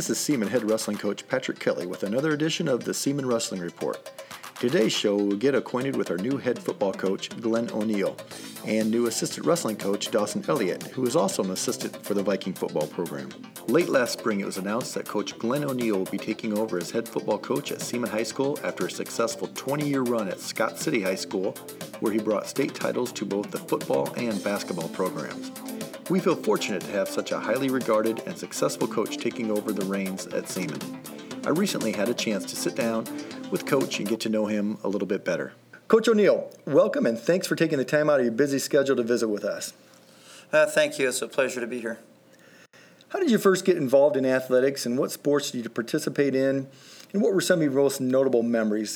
This is Seaman head wrestling coach Patrick Kelly with another edition of the Seaman Wrestling Report. Today's show, we'll get acquainted with our new head football coach, Glenn O'Neill, and new assistant wrestling coach, Dawson Elliott, who is also an assistant for the Viking football program. Late last spring, it was announced that Coach Glenn O'Neill will be taking over as head football coach at Seaman High School after a successful 20-year run at Scott City High School, where he brought state titles to both the football and basketball programs. We feel fortunate to have such a highly regarded and successful coach taking over the reins at Seaman. I recently had a chance to sit down with Coach and get to know him a little bit better. Coach O'Neill, welcome and thanks for taking the time out of your busy schedule to visit with us. Thank you. It's a pleasure to be here. How did you first get involved in athletics, and what sports did you participate in, and what were some of your most notable memories?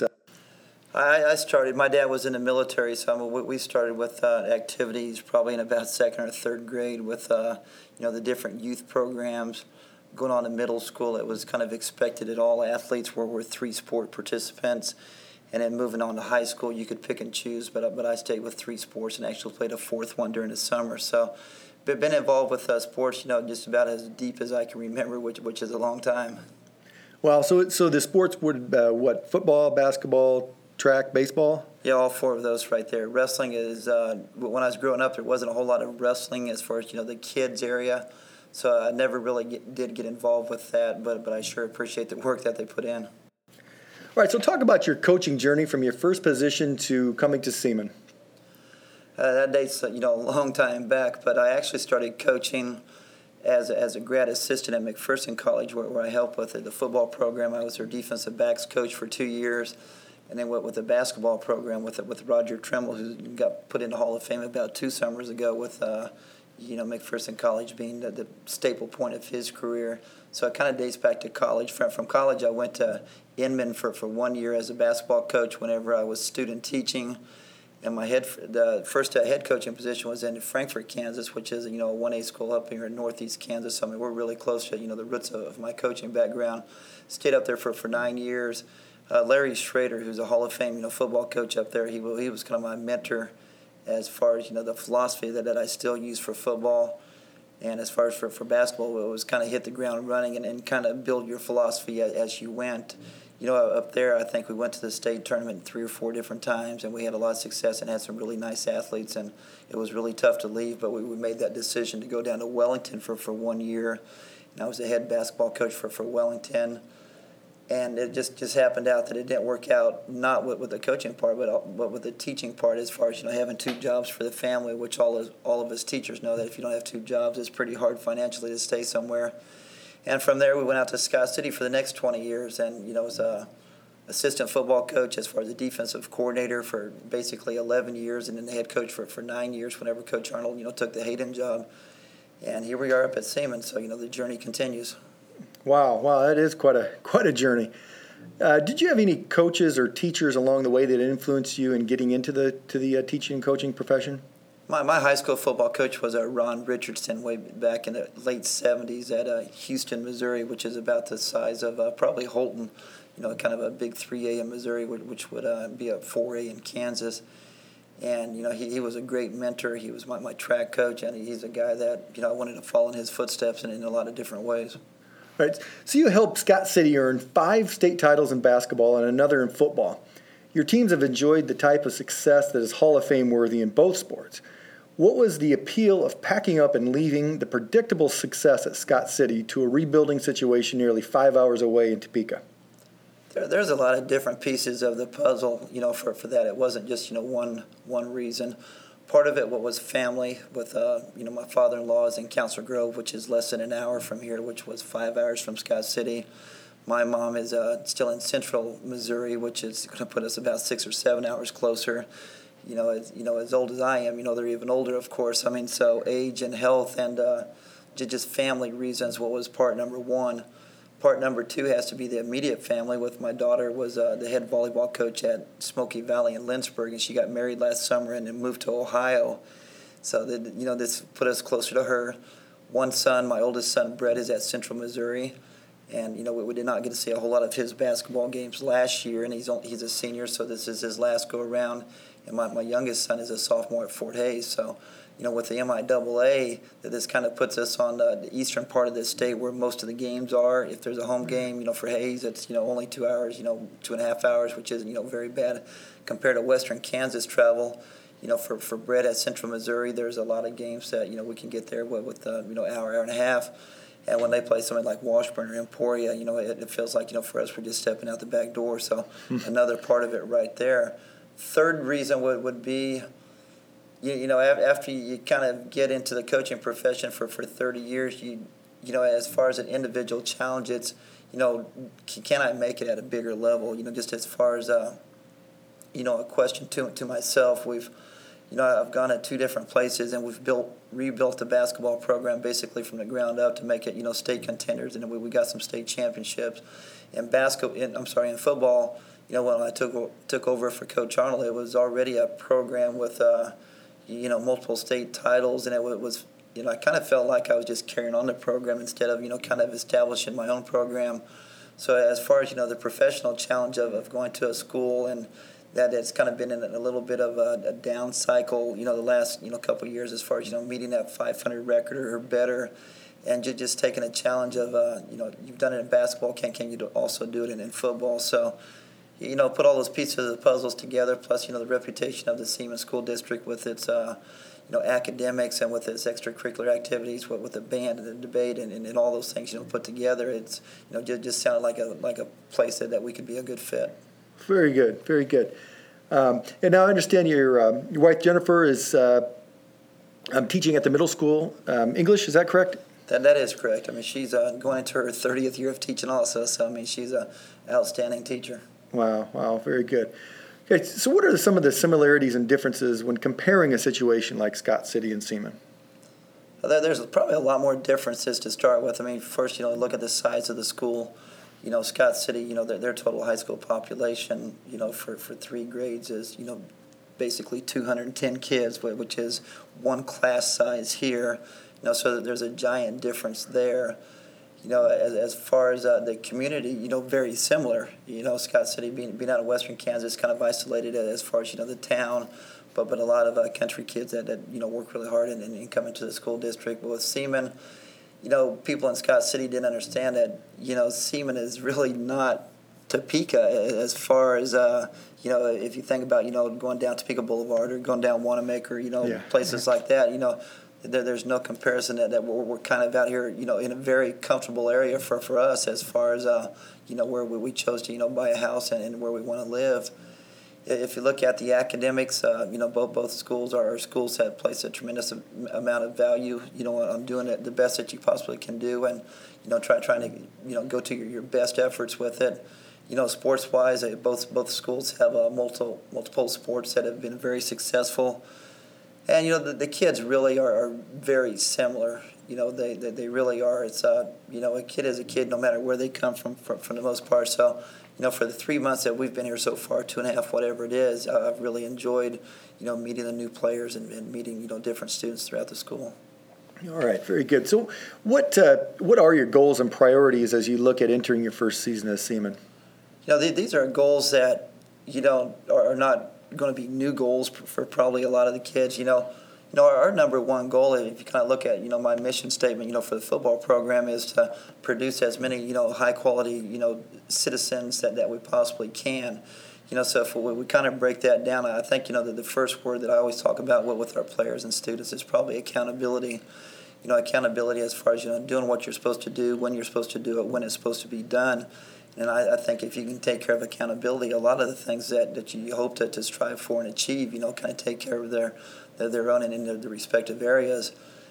My dad was in the military, so we started with activities probably in about second or third grade with the different youth programs. Going on to middle school, it was kind of expected that all athletes were three sport participants. And then moving on to high school, you could pick and choose, but I stayed with three sports and actually played a fourth one during the summer. So been involved with sports, just about as deep as I can remember, which is a long time. Wow, so the sports were football, basketball, track, baseball? Yeah, all four of those right there. Wrestling is, when I was growing up, there wasn't a whole lot of wrestling as far as, the kids area. So I never really did get involved with that, but I sure appreciate the work that they put in. All right, so talk about your coaching journey from your first position to coming to Seaman. That date's, a long time back, but I actually started coaching as a grad assistant at McPherson College where I helped with the football program. I was their defensive backs coach for 2 years. And then with the basketball program with Roger Trimble, who got put in the Hall of Fame about 2 summers ago with, McPherson College being the staple point of his career. So it kind of dates back to college. From college, I went to Inman for 1 year as a basketball coach whenever I was student teaching. And the first head coaching position was in Frankfort, Kansas, which is, a 1A school up here in northeast Kansas. So, we're really close to, the roots of my coaching background. Stayed up there for 9 years. Larry Schrader, who's a Hall of Fame, football coach up there, he was kind of my mentor as far as, the philosophy that I still use for football. And as far as for basketball, it was kind of hit the ground running and kind of build your philosophy as you went. Up there, I think we went to the state tournament 3 or 4 different times, and we had a lot of success and had some really nice athletes, and it was really tough to leave, but we made that decision to go down to Wellington for 1 year. And I was the head basketball coach for Wellington. And it just happened out that it didn't work out, not with the coaching part, but with the teaching part as far as, having 2 jobs for the family, which all of us teachers know that if you don't have 2 jobs, it's pretty hard financially to stay somewhere. And from there, we went out to Scott City for the next 20 years and, was a assistant football coach as far as the defensive coordinator for basically 11 years and then the head coach for 9 years whenever Coach Arnold, took the Hayden job. And here we are up at Seaman, so, the journey continues. Wow, that is quite a journey. Did you have any coaches or teachers along the way that influenced you in getting into the teaching and coaching profession? My high school football coach was Ron Richardson way back in the late 70s at Houston, Missouri, which is about the size of probably Holton, kind of a big 3A in Missouri, which would be a 4A in Kansas. And, he was a great mentor. He was my track coach, and he's a guy that, I wanted to follow in his footsteps in a lot of different ways. Right. So you helped Scott City earn 5 state titles in basketball and another in football. Your teams have enjoyed the type of success that is Hall of Fame worthy in both sports. What was the appeal of packing up and leaving the predictable success at Scott City to a rebuilding situation nearly 5 hours away in Topeka? There's a lot of different pieces of the puzzle, for that. It wasn't just, one reason. Part of it was family with, my father-in-law is in Council Grove, which is less than an hour from here, which was 5 hours from Scott City. My mom is still in central Missouri, which is going to put us about 6 or 7 hours closer. As old as I am, they're even older, of course. So age and health and just family reasons, what was part number 1. Part number 2 has to be the immediate family. With my daughter was the head volleyball coach at Smoky Valley in Lynchburg, and she got married last summer and then moved to Ohio. So this put us closer to her. One son, my oldest son Brett, is at Central Missouri, and we did not get to see a whole lot of his basketball games last year, and he's a senior, so this is his last go around. And my youngest son is a sophomore at Fort Hays, so with the MIAA, that this kind of puts us on the eastern part of the state where most of the games are. If there's a home game, for Hayes, it's, only 2 hours, 2.5 hours, which isn't, very bad compared to western Kansas travel. For Brett at Central Missouri, there's a lot of games that, we can get there with hour and a half. And when they play somebody like Washburn or Emporia, it feels like, for us, we're just stepping out the back door. So another part of it right there. Third reason would be, after you kind of get into the coaching profession for 30 years, as far as an individual challenge, it's, can I make it at a bigger level? Just as far as, a question to myself, I've gone to 2 different places, and we've rebuilt the basketball program basically from the ground up to make it, state contenders, and we got some state championships. In football, when I took over for Coach Arnold, it was already a program with, multiple state titles, and it was, I kind of felt like I was just carrying on the program instead of, kind of establishing my own program. So as far as, the professional challenge of going to a school, and that it's kind of been in a little bit of a down cycle, the last, couple of years, as far as, meeting that 500 record or better, and just taking a challenge of, you've done it in basketball, can you also do it in football? So, put all those pieces of the puzzles together, plus, the reputation of the Seaman School District with its, academics and with its extracurricular activities, with the band and the debate and all those things, put together. It's, just sounded like a place that we could be a good fit. Very good, very good. And now I understand your wife Jennifer is teaching at the middle school English. Is that correct? That is correct. I mean, she's going into her 30th year of teaching also. So I mean, she's an outstanding teacher. Wow, very good. Okay, so what are some of the similarities and differences when comparing a situation like Scott City and Seaman? There's probably a lot more differences to start with. I mean, first, look at the size of the school. Scott City, their total high school population, for 3 grades is, basically 210 kids, which is 1 class size here. So there's a giant difference there. As far as the community, very similar. Scott City being out of western Kansas, kind of isolated as far as, the town, but a lot of country kids that work really hard and come into the school district. But with Seaman, people in Scott City didn't understand that, Seaman is really not Topeka as far as, if you think about, going down Topeka Boulevard or going down Wanamaker, places like that, there's no comparison that we're kind of out here, in a very comfortable area for us as far as, where we chose to, buy a house and where we want to live. If you look at the academics, both schools have placed a tremendous amount of value, on doing it the best that you possibly can do, and, trying to, go to your best efforts with it. Sports-wise, both schools have multiple sports that have been very successful, and the kids really are very similar. They really are. It's a kid is a kid no matter where they come from the most part. So. For the 3 months that we've been here so far, 2.5, whatever it is, I've really enjoyed, meeting the new players and meeting, different students throughout the school. All right, very good. So what are your goals and priorities as you look at entering your first season as Seaman? These are goals that, are not going to be new goals for probably a lot of the kids. Our number one goal, if you kind of look at, my mission statement, for the football program is to produce as many, high quality, citizens that we possibly can. So if we kind of break that down, I think, that the first word that I always talk about with our players and students is probably accountability. Accountability as far as, doing what you're supposed to do, when you're supposed to do it, when it's supposed to be done. And I think if you can take care of accountability, a lot of the things that you hope to strive for and achieve, kind of take care of their own and in their respective areas.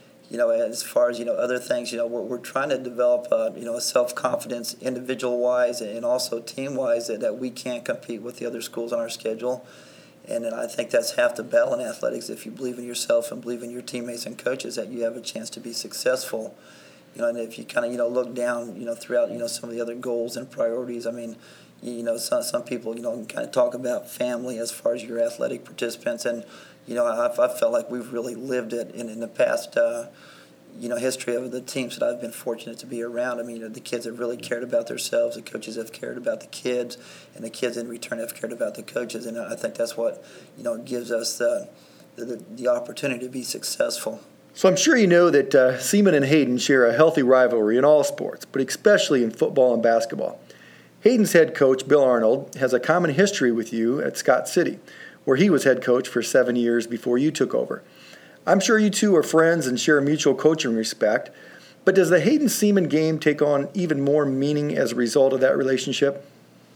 As far as, other things, we're trying to develop, a self-confidence individual-wise and also team-wise that we can't compete with the other schools on our schedule. And I think that's half the battle in athletics. If you believe in yourself and believe in your teammates and coaches, that you have a chance to be successful. And if you kind of, look down, throughout, some of the other goals and priorities, I mean, some people, kind of talk about family as far as your athletic participants. And, I felt like we've really lived it in the past, history of the teams that I've been fortunate to be around. I mean, the kids have really cared about themselves. The coaches have cared about the kids, and the kids in return have cared about the coaches. And I think that's what, gives us the the opportunity to be successful. So I'm sure you know that Seaman and Hayden share a healthy rivalry in all sports, but especially in football and basketball. Hayden's head coach, Bill Arnold, has a common history with you at Scott City, where he was head coach for 7 years before you took over. I'm sure you two are friends and share mutual coaching respect, but does the Hayden-Seaman game take on even more meaning as a result of that relationship?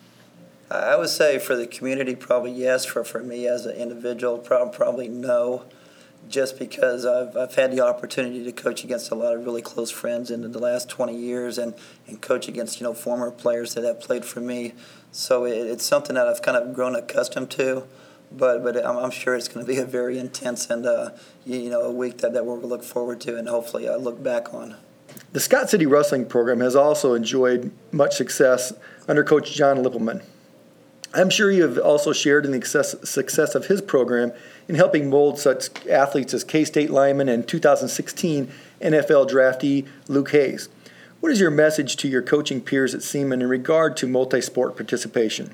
I would say for the community, probably yes. For me as an individual, probably no. Just because I've had the opportunity to coach against a lot of really close friends in the last 20 years and coach against former players that have played for me. So it's something that I've kind of grown accustomed to. But I'm sure it's going to be a very intense and a week that we'll look forward to and hopefully look back on. The Scott City Wrestling program has also enjoyed much success under Coach John Lippelman. I'm sure you have also shared in the success of his program in helping mold such athletes as K-State lineman and 2016 NFL draftee Luke Hayes. What is your message to your coaching peers at Seaman in regard to multi-sport participation?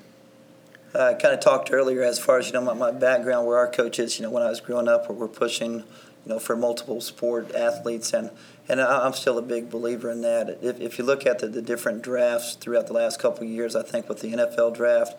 I kind of talked earlier as far as my background, where our coaches, when I was growing up, we're pushing, for multiple sport athletes, and I'm still a big believer in that. If you look at the different drafts throughout the last couple of years, I think with the NFL draft,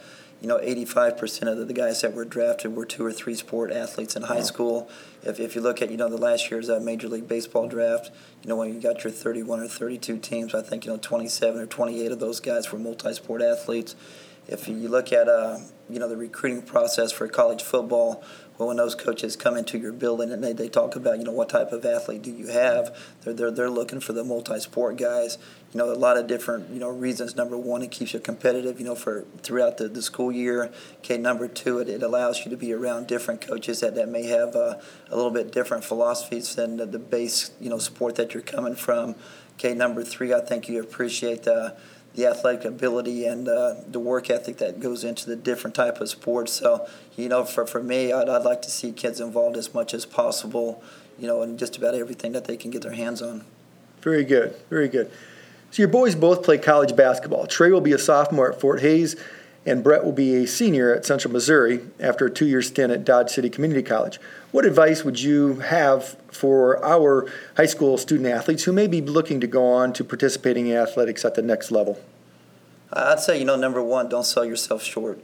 85% of the guys that were drafted were 2 or 3 sport athletes in high school. If you look at, the last year's Major League Baseball draft, when you got your 31 or 32 teams, I think, 27 or 28 of those guys were multi-sport athletes. If you look at, the recruiting process for college football, well, when those coaches come into your building and they talk about, what type of athlete do you have, they're looking for the multi-sport guys. A lot of different, reasons. Number one, it keeps you competitive, for throughout the school year. Okay, number two, it allows you to be around different coaches that may have a little bit different philosophies than the base, sport that you're coming from. Okay, number three, I think you appreciate the athletic ability and the work ethic that goes into the different type of sports. So, for me, I'd like to see kids involved as much as possible, in just about everything that they can get their hands on. Very good, very good. So your boys both play college basketball. Trey will be a sophomore at Fort Hays, and Brett will be a senior at Central Missouri after a 2-year stint at Dodge City Community College. What advice would you have for our high school student athletes who may be looking to go on to participating in athletics at the next level? I'd say, number one, don't sell yourself short.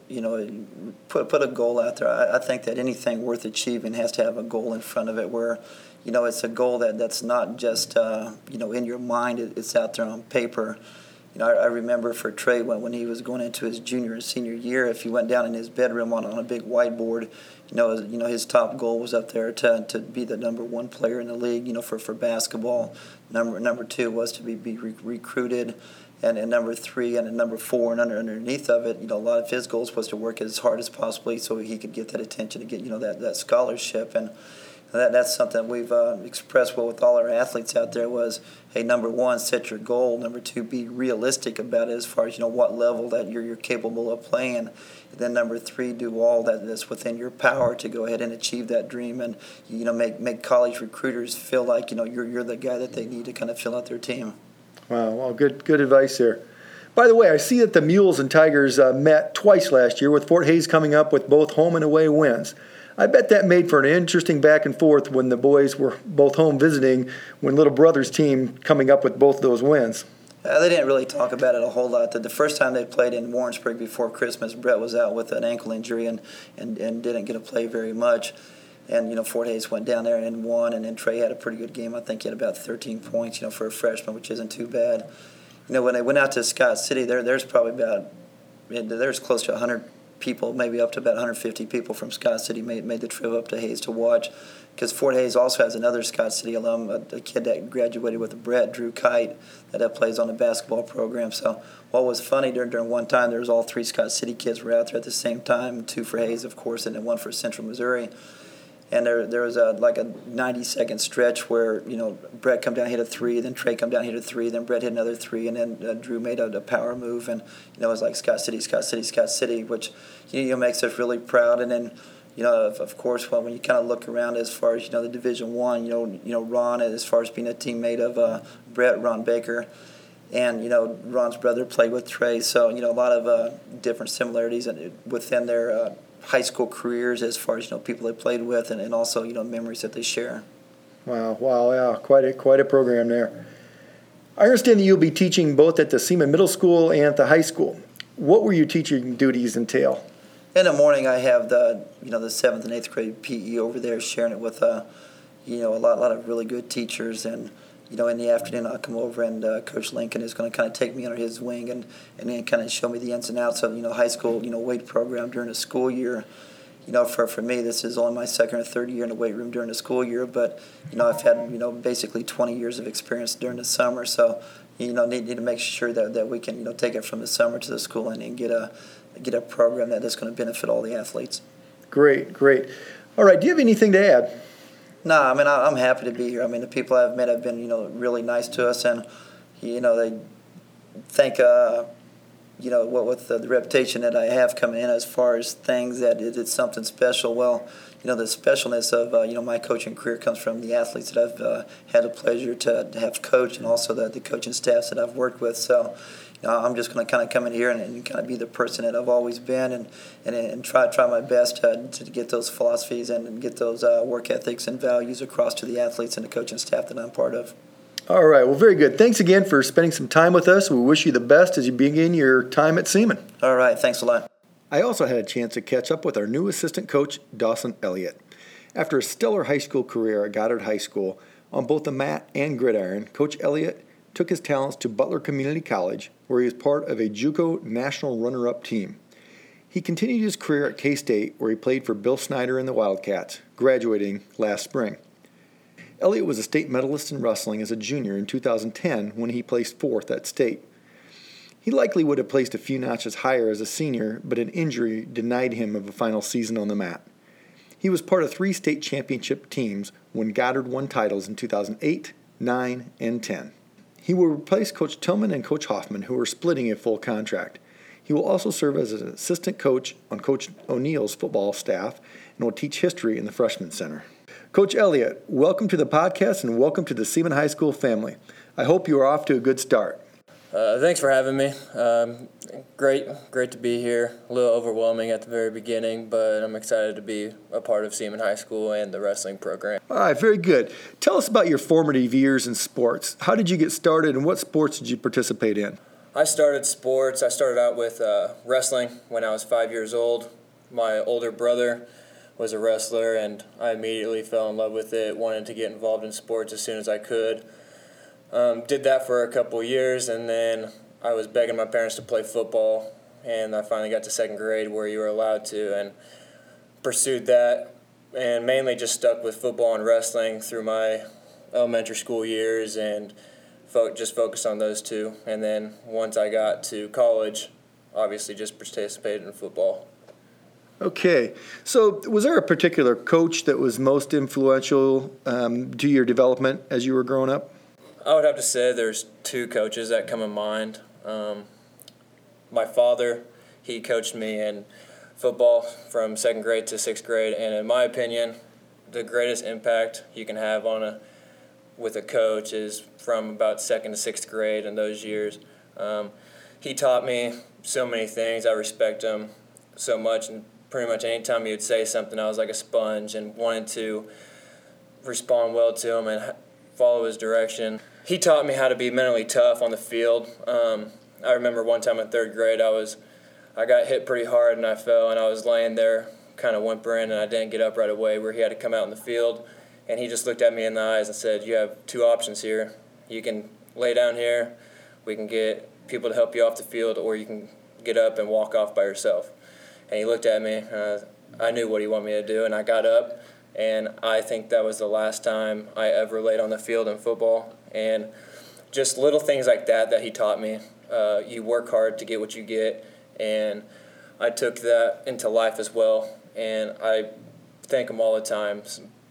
Put a goal out there. I think that anything worth achieving has to have a goal in front of it where, it's a goal that's not just, in your mind, it's out there on paper. I remember for Trey when he was going into his junior and senior year, if he went down in his bedroom on a big whiteboard, his top goal was up there to be the number one player in the league, for basketball. Number two was to be recruited. And number three and number four and underneath of it, a lot of his goals was to work as hard as possibly so he could get that attention to get, that scholarship. And that's something we've expressed with all our athletes out there was, hey, number one, set your goal. Number two, be realistic about it as far as, what level that you're capable of playing. And then number three, do all that's within your power to go ahead and achieve that dream and, make college recruiters feel like, you're the guy that they need to kind of fill out their team. Wow, well, good advice there. By the way, I see that the Mules and Tigers met twice last year, with Fort Hays coming up with both home and away wins. I bet that made for an interesting back and forth when the boys were both home visiting when Little Brother's team coming up with both those wins. They didn't really talk about it a whole lot. The first time they played in Warrensburg before Christmas, Brett was out with an ankle injury and didn't get to play very much. And, Fort Hays went down there and won, and then Trey had a pretty good game. I think he had about 13 points, for a freshman, which isn't too bad. When they went out to Scott City, there's probably there's close to 100 people, maybe up to about 150 people from Scott City made the trip up to Hays to watch. Because Fort Hays also has another Scott City alum, a kid that graduated with Brett, Drew Kite, that plays on the basketball program. So what was funny during one time, there was all 3 Scott City kids were out there at the same time, 2 for Hays, of course, and then 1 for Central Missouri. And there was a 90-second stretch where, Brett come down, hit a 3, then Trey come down, hit a 3, then Brett hit another 3, and then Drew made a power move. And, it was like Scott City, Scott City, Scott City, which, makes us really proud. And then, of course, when you kind of look around as far as, the Division I, Ron, as far as being a teammate of Brett, Ron Baker, and, Ron's brother played with Trey. So, a lot of different similarities within their high school careers as far as people they played with, and also memories that they share. Wow, yeah, quite a program there. I understand that you'll be teaching both at the Seaman Middle School and at the high school. What will your teaching duties entail? In the morning, I have the 7th and 8th grade PE over there, sharing it with a lot of really good teachers, and in the afternoon I'll come over and Coach Lincoln is going to kind of take me under his wing and then kind of show me the ins and outs of high school weight program during the school year. For me, this is only my second or third year in the weight room during the school year, but I've had basically 20 years of experience during the summer, so need to make sure that we can take it from the summer to the school and get a program that's going to benefit all the athletes. Great. All right, do you have anything to add? No, I mean, I'm happy to be here. I mean, the people I've met have been, really nice to us, and, they think, what with the reputation that I have coming in as far as things that it's something special. Well, the specialness of, my coaching career comes from the athletes that I've had the pleasure to have coached, and also the coaching staffs that I've worked with. So, I'm just going to kind of come in here and kind of be the person that I've always been, and try my best to get those philosophies and get those work ethics and values across to the athletes and the coaching staff that I'm part of. All right, well, very good. Thanks again for spending some time with us. We wish you the best as you begin your time at Seaman. All right, thanks a lot. I also had a chance to catch up with our new assistant coach, Dawson Elliott. After a stellar high school career at Goddard High School on both the mat and gridiron, Coach Elliott took his talents to Butler Community College, where he was part of a JUCO national runner-up team. He continued his career at K-State, where he played for Bill Snyder and the Wildcats, graduating last spring. Elliott was a state medalist in wrestling as a junior in 2010 when he placed fourth at state. He likely would have placed a few notches higher as a senior, but an injury denied him of a final season on the mat. He was part of 3 state championship teams when Goddard won titles in 2008, 9, and 10. He will replace Coach Tillman and Coach Hoffman, who are splitting a full contract. He will also serve as an assistant coach on Coach O'Neill's football staff and will teach history in the freshman center. Coach Elliott, welcome to the podcast and welcome to the Seaman High School family. I hope you are off to a good start. Thanks for having me. Great to be here. A little overwhelming at the very beginning, but I'm excited to be a part of Seaman High School and the wrestling program. All right, very good. Tell us about your formative years in sports. How did you get started and what sports did you participate in? I started sports. I started out with wrestling when I was 5 years old. My older brother was a wrestler, and I immediately fell in love with it, wanted to get involved in sports as soon as I could. Did that for a couple of years, and then I was begging my parents to play football, and I finally got to second grade where you were allowed to, and pursued that, and mainly just stuck with football and wrestling through my elementary school years, and just focused on those two. And then once I got to college, obviously just participated in football. Okay, so was there a particular coach that was most influential to your development as you were growing up? I would have to say there's 2 coaches that come in mind. My father, he coached me in football from 2nd grade to 6th grade, and in my opinion, the greatest impact you can have with a coach is from about 2nd to 6th grade in those years. He taught me so many things. I respect him so much, and pretty much any time he would say something, I was like a sponge and wanted to respond well to him and follow his direction. He taught me how to be mentally tough on the field. I remember one time in 3rd grade, I got hit pretty hard and I fell, and I was laying there kind of whimpering, and I didn't get up right away, where he had to come out in the field, and he just looked at me in the eyes and said, "You have 2 options here. You can lay down here, we can get people to help you off the field, or you can get up and walk off by yourself." And he looked at me, I knew what he wanted me to do, and I got up, and I think that was the last time I ever laid on the field in football. And just little things like that he taught me. You work hard to get what you get, and I took that into life as well, and I thank him all the time.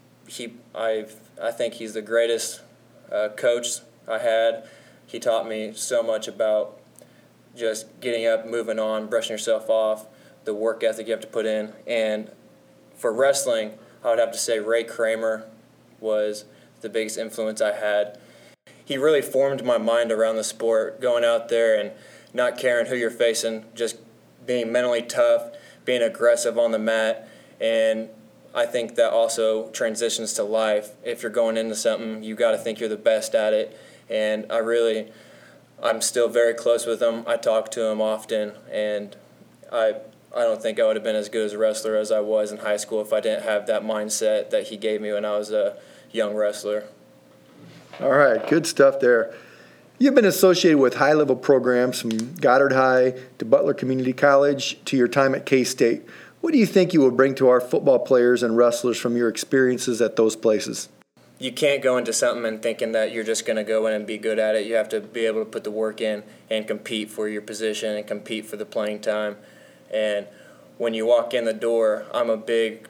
I think he's the greatest coach I had. He taught me so much about just getting up, moving on, brushing yourself off, the work ethic you have to put in. And for wrestling, I would have to say Ray Kramer was the biggest influence I had. He really formed my mind around the sport, going out there and not caring who you're facing, just being mentally tough, being aggressive on the mat. And I think that also transitions to life. If you're going into something, you got to think you're the best at it. And I'm still very close with him. I talk to him often, and I don't think I would have been as good as a wrestler as I was in high school if I didn't have that mindset that he gave me when I was a young wrestler. All right, good stuff there. You've been associated with high-level programs from Goddard High to Butler Community College to your time at K-State. What do you think you will bring to our football players and wrestlers from your experiences at those places? You can't go into something and thinking that you're just going to go in and be good at it. You have to be able to put the work in and compete for your position and compete for the playing time. And when you walk in the door, I'm a big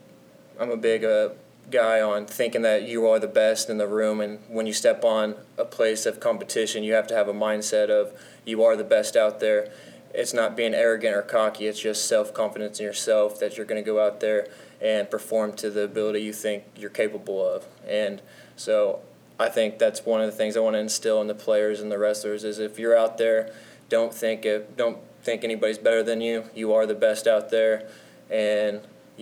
guy on thinking that you are the best in the room, and when you step on a place of competition, you have to have a mindset of you are the best out there. It's not being arrogant or cocky, it's just self-confidence in yourself that you're going to go out there and perform to the ability you think you're capable of. And so I think that's one of the things I want to instill in the players and the wrestlers is if you're out there, don't think anybody's better than you. You are the best out there, and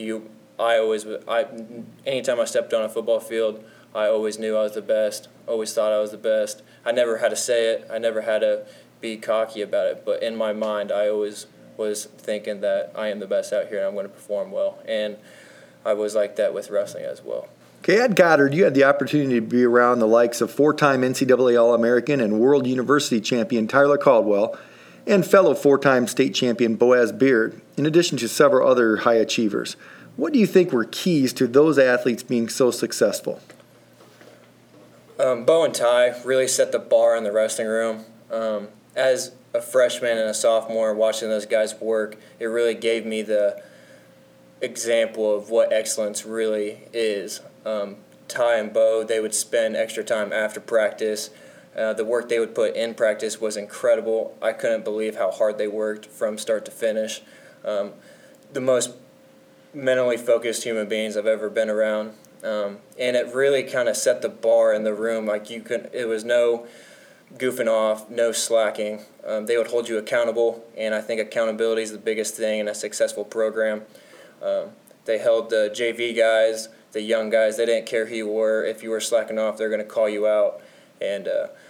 anytime I stepped on a football field, I always knew I was the best, always thought I was the best. I never had to say it. I never had to be cocky about it. But in my mind, I always was thinking that I am the best out here and I'm going to perform well. And I was like that with wrestling as well. Okay, at Goddard, you had the opportunity to be around the likes of four-time NCAA All-American and World University champion Tyler Caldwell and fellow four-time state champion Boaz Beard, in addition to several other high achievers. What do you think were keys to those athletes being so successful? Bo and Ty really set the bar in the wrestling room. As a freshman and a sophomore watching those guys work, it really gave me the example of what excellence really is. Ty and Bo, they would spend extra time after practice. The work they would put in practice was incredible. I couldn't believe how hard they worked from start to finish. The most mentally focused human beings I've ever been around. And it really kind of set the bar in the room. It was no goofing off, no slacking. They would hold you accountable, and I think accountability is the biggest thing in a successful program. They held the JV guys, the young guys. They didn't care who you were. If you were slacking off, they're going to call you out. And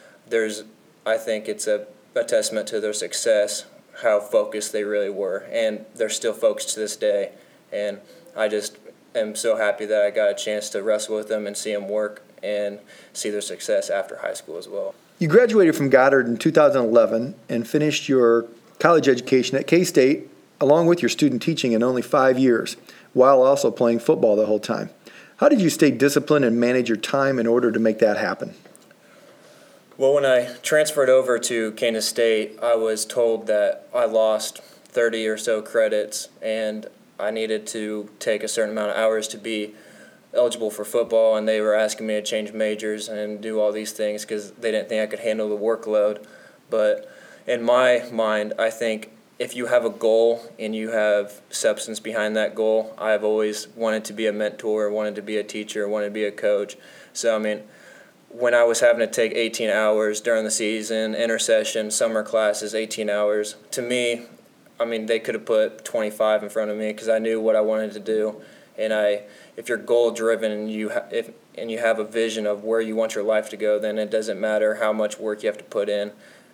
I think it's a testament to their success, how focused they really were. And they're still focused to this day. And I just am so happy that I got a chance to wrestle with them and see them work and see their success after high school as well. You graduated from Goddard in 2011 and finished your college education at K-State along with your student teaching in only 5 years, while also playing football the whole time. How did you stay disciplined and manage your time in order to make that happen? Well, when I transferred over to Kansas State, I was told that I lost 30 or so credits, and I needed to take a certain amount of hours to be eligible for football, and they were asking me to change majors and do all these things because they didn't think I could handle the workload. But in my mind, I think if you have a goal and you have substance behind that goal, I've always wanted to be a mentor, wanted to be a teacher, wanted to be a coach. So, when I was having to take 18 hours during the season, intersession, summer classes, 18 hours, to me, they could have put 25 in front of me because I knew what I wanted to do. And if you're goal-driven and you have a vision of where you want your life to go, then it doesn't matter how much work you have to put in.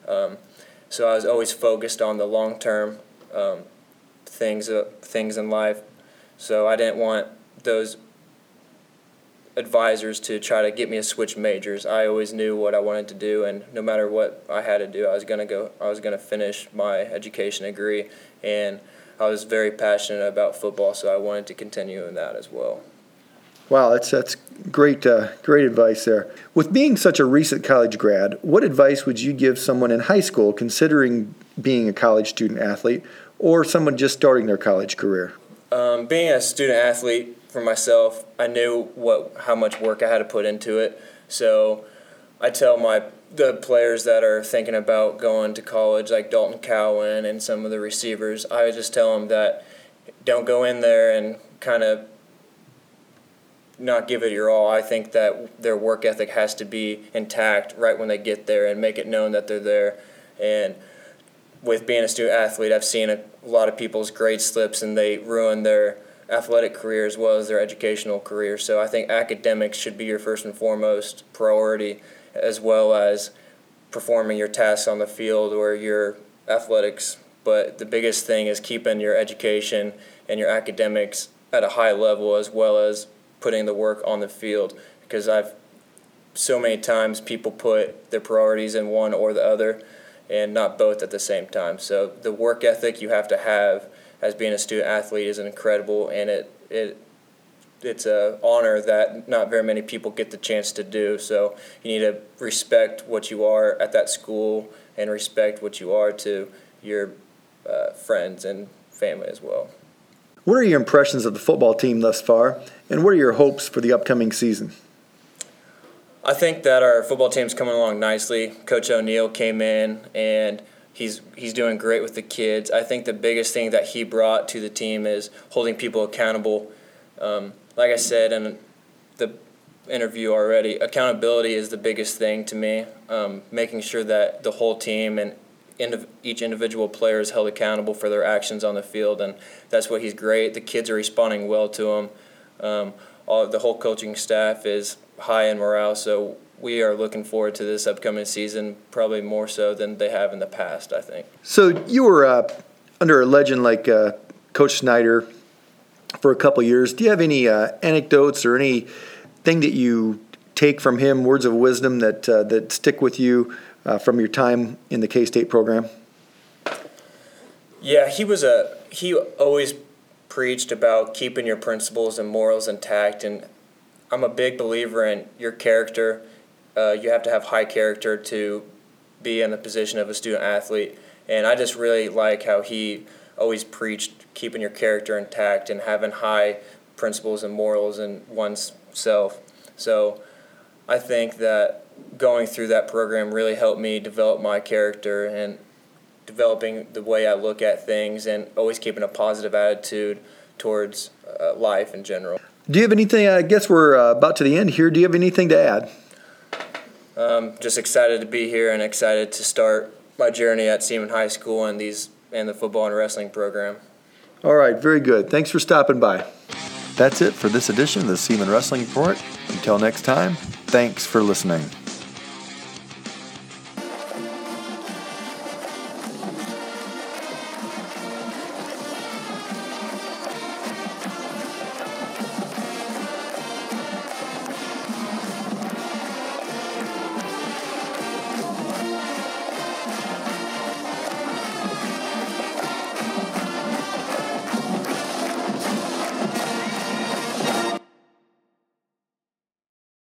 So I was always focused on the long-term things in life. So I didn't want those advisors to try to get me to switch majors. I always knew what I wanted to do, and no matter what I had to do, I was gonna finish my education degree, and I was very passionate about football, so I wanted to continue in that as well. Wow, that's great advice there. With being such a recent college grad, what advice would you give someone in high school considering being a college student athlete or someone just starting their college career? Being a student athlete for myself, I knew how much work I had to put into it. So I tell the players that are thinking about going to college, like Dalton Cowan and some of the receivers, I would just tell them that don't go in there and kind of not give it your all. I think that their work ethic has to be intact right when they get there and make it known that they're there. And with being a student athlete, I've seen a lot of people's grade slips and they ruin their athletic career as well as their educational career. So I think academics should be your first and foremost priority, as well as performing your tasks on the field or your athletics. But the biggest thing is keeping your education and your academics at a high level, as well as putting the work on the field, because I've so many times people put their priorities in one or the other and not both at the same time. So the work ethic you have to have as being a student athlete is incredible, and it's an honor that not very many people get the chance to do. So you need to respect what you are at that school and respect what you are to your friends and family as well. What are your impressions of the football team thus far, and what are your hopes for the upcoming season? I think that our football team's coming along nicely. Coach O'Neill came in, and he's doing great with the kids. I think the biggest thing that he brought to the team is holding people accountable. Like I said in the interview already, accountability is the biggest thing to me, making sure that the whole team and each individual player is held accountable for their actions on the field, and that's what he's great. The kids are responding well to him. The whole coaching staff is high in morale, so we are looking forward to this upcoming season, probably more so than they have in the past, I think. So you were under a legend like Coach Snyder for a couple years. Do you have any anecdotes or anything that you take from him, words of wisdom that stick with you from your time in the K-State program? Yeah, he always preached about keeping your principles and morals intact, and I'm a big believer in your character. You have to have high character to be in the position of a student athlete, and I just really like how he always preached keeping your character intact and having high principles and morals in one's self. So I think that going through that program really helped me develop my character and developing the way I look at things and always keeping a positive attitude towards life in general. Do you have anything, I guess we're about to the end here, do you have anything to add? Just excited to be here and excited to start my journey at Seaman High School and the football and wrestling program. All right, very good. Thanks for stopping by. That's it for this edition of the Seaman Wrestling Report. Until next time, thanks for listening.